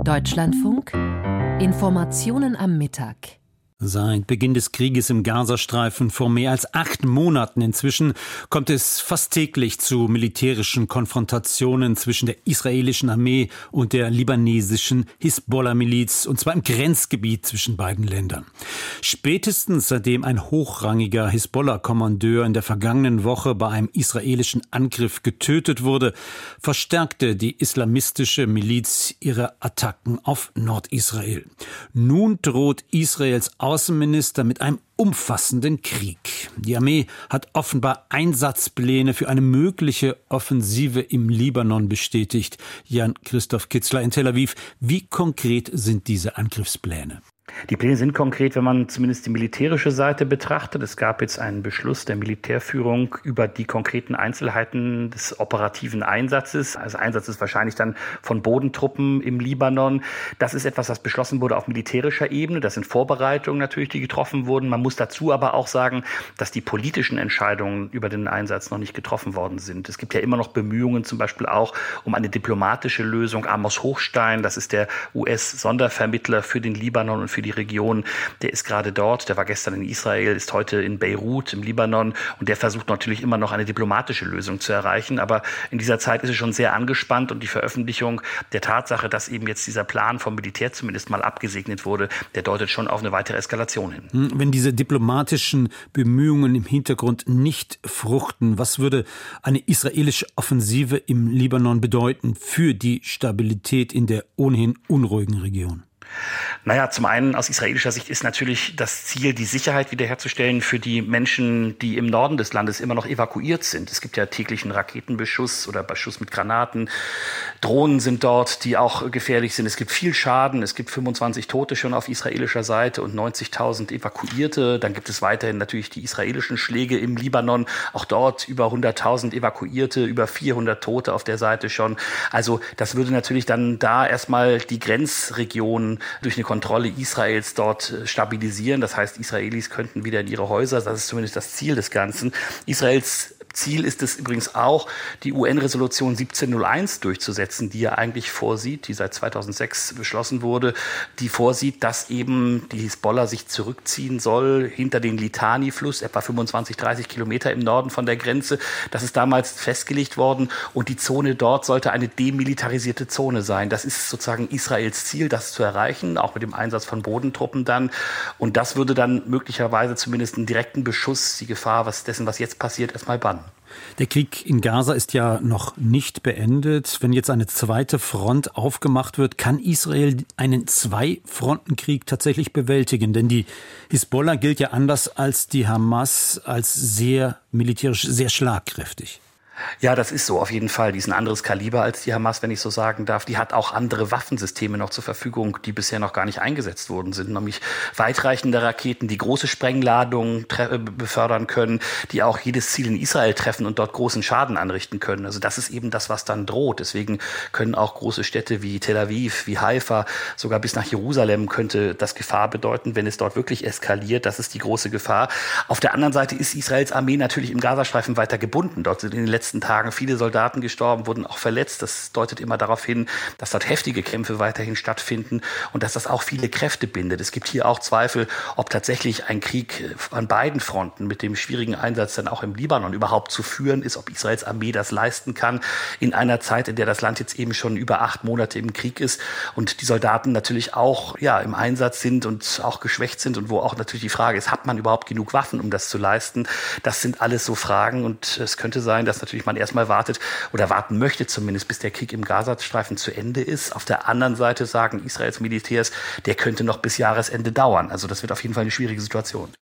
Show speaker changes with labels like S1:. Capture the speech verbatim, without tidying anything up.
S1: Deutschlandfunk Informationen am Mittag.
S2: Seit Beginn des Krieges im Gazastreifen vor mehr als acht Monaten inzwischen kommt es fast täglich zu militärischen Konfrontationen zwischen der israelischen Armee und der libanesischen Hisbollah-Miliz, und zwar im Grenzgebiet zwischen beiden Ländern. Spätestens seitdem ein hochrangiger Hisbollah-Kommandeur in der vergangenen Woche bei einem israelischen Angriff getötet wurde, verstärkte die islamistische Miliz ihre Attacken auf Nordisrael. Nun droht Israels Außenminister mit einem umfassenden Krieg. Die Armee hat offenbar Einsatzpläne für eine mögliche Offensive im Libanon bestätigt. Jan-Christoph Kitzler in Tel Aviv. Wie konkret sind diese Angriffspläne?
S3: Die Pläne sind konkret, wenn man zumindest die militärische Seite betrachtet. Es gab jetzt einen Beschluss der Militärführung über die konkreten Einzelheiten des operativen Einsatzes. Also Einsatz ist wahrscheinlich dann von Bodentruppen im Libanon. Das ist etwas, was beschlossen wurde auf militärischer Ebene. Das sind Vorbereitungen natürlich, die getroffen wurden. Man muss dazu aber auch sagen, dass die politischen Entscheidungen über den Einsatz noch nicht getroffen worden sind. Es gibt ja immer noch Bemühungen, zum Beispiel auch um eine diplomatische Lösung. Amos Hochstein, das ist der U S-Sondervermittler für den Libanon und für die Region, der ist gerade dort, der war gestern in Israel, ist heute in Beirut im Libanon, und der versucht natürlich immer noch eine diplomatische Lösung zu erreichen, aber in dieser Zeit ist es schon sehr angespannt, und die Veröffentlichung der Tatsache, dass eben jetzt dieser Plan vom Militär zumindest mal abgesegnet wurde, der deutet schon auf eine weitere Eskalation hin.
S2: Wenn diese diplomatischen Bemühungen im Hintergrund nicht fruchten, was würde eine israelische Offensive im Libanon bedeuten für die Stabilität in der ohnehin unruhigen Region?
S3: Naja, zum einen aus israelischer Sicht ist natürlich das Ziel, die Sicherheit wiederherzustellen für die Menschen, die im Norden des Landes immer noch evakuiert sind. Es gibt ja täglichen Raketenbeschuss oder Beschuss mit Granaten. Drohnen sind dort, die auch gefährlich sind. Es gibt viel Schaden. Es gibt fünfundzwanzig Tote schon auf israelischer Seite und neunzigtausend Evakuierte. Dann gibt es weiterhin natürlich die israelischen Schläge im Libanon. Auch dort über hunderttausend Evakuierte, über vierhundert Tote auf der Seite schon. Also das würde natürlich dann da erstmal die Grenzregion durch eine Kontrolle Israels dort stabilisieren. Das heißt, Israelis könnten wieder in ihre Häuser. Das ist zumindest das Ziel des Ganzen. Israels Ziel ist es übrigens auch, die U N-Resolution siebzehnhunderteins durchzusetzen, die ja eigentlich vorsieht, die seit zweitausendsechs beschlossen wurde, die vorsieht, dass eben die Hisbollah sich zurückziehen soll hinter den Litani-Fluss, etwa fünfundzwanzig, dreißig Kilometer im Norden von der Grenze. Das ist damals festgelegt worden, und die Zone dort sollte eine demilitarisierte Zone sein. Das ist sozusagen Israels Ziel, das zu erreichen, auch mit dem Einsatz von Bodentruppen dann. Und das würde dann möglicherweise zumindest einen direkten Beschuss, die Gefahr was dessen, was jetzt passiert, erstmal bannen.
S2: Der Krieg in Gaza ist ja noch nicht beendet. Wenn jetzt eine zweite Front aufgemacht wird, kann Israel einen Zwei-Fronten-Krieg tatsächlich bewältigen? Denn die Hisbollah gilt ja anders als die Hamas als sehr militärisch, sehr schlagkräftig.
S3: Ja, das ist so, auf jeden Fall. Die ist ein anderes Kaliber als die Hamas, wenn ich so sagen darf. Die hat auch andere Waffensysteme noch zur Verfügung, die bisher noch gar nicht eingesetzt worden sind. Nämlich weitreichende Raketen, die große Sprengladungen tre- befördern können, die auch jedes Ziel in Israel treffen und dort großen Schaden anrichten können. Also das ist eben das, was dann droht. Deswegen können auch große Städte wie Tel Aviv, wie Haifa, sogar bis nach Jerusalem könnte das Gefahr bedeuten, wenn es dort wirklich eskaliert. Das ist die große Gefahr. Auf der anderen Seite ist Israels Armee natürlich im Gazastreifen weiter gebunden. Dort sind in den letzten Tagen viele Soldaten gestorben, wurden auch verletzt. Das deutet immer darauf hin, dass dort heftige Kämpfe weiterhin stattfinden und dass das auch viele Kräfte bindet. Es gibt hier auch Zweifel, ob tatsächlich ein Krieg an beiden Fronten mit dem schwierigen Einsatz dann auch im Libanon überhaupt zu führen ist, ob Israels Armee das leisten kann in einer Zeit, in der das Land jetzt eben schon über acht Monate im Krieg ist und die Soldaten natürlich auch ja im Einsatz sind und auch geschwächt sind und wo auch natürlich die Frage ist, hat man überhaupt genug Waffen, um das zu leisten? Das sind alles so Fragen, und es könnte sein, dass natürlich man erstmal wartet oder warten möchte zumindest, bis der Krieg im Gazastreifen zu Ende ist. Auf der anderen Seite sagen Israels Militärs, der könnte noch bis Jahresende dauern. Also das wird auf jeden Fall eine schwierige Situation.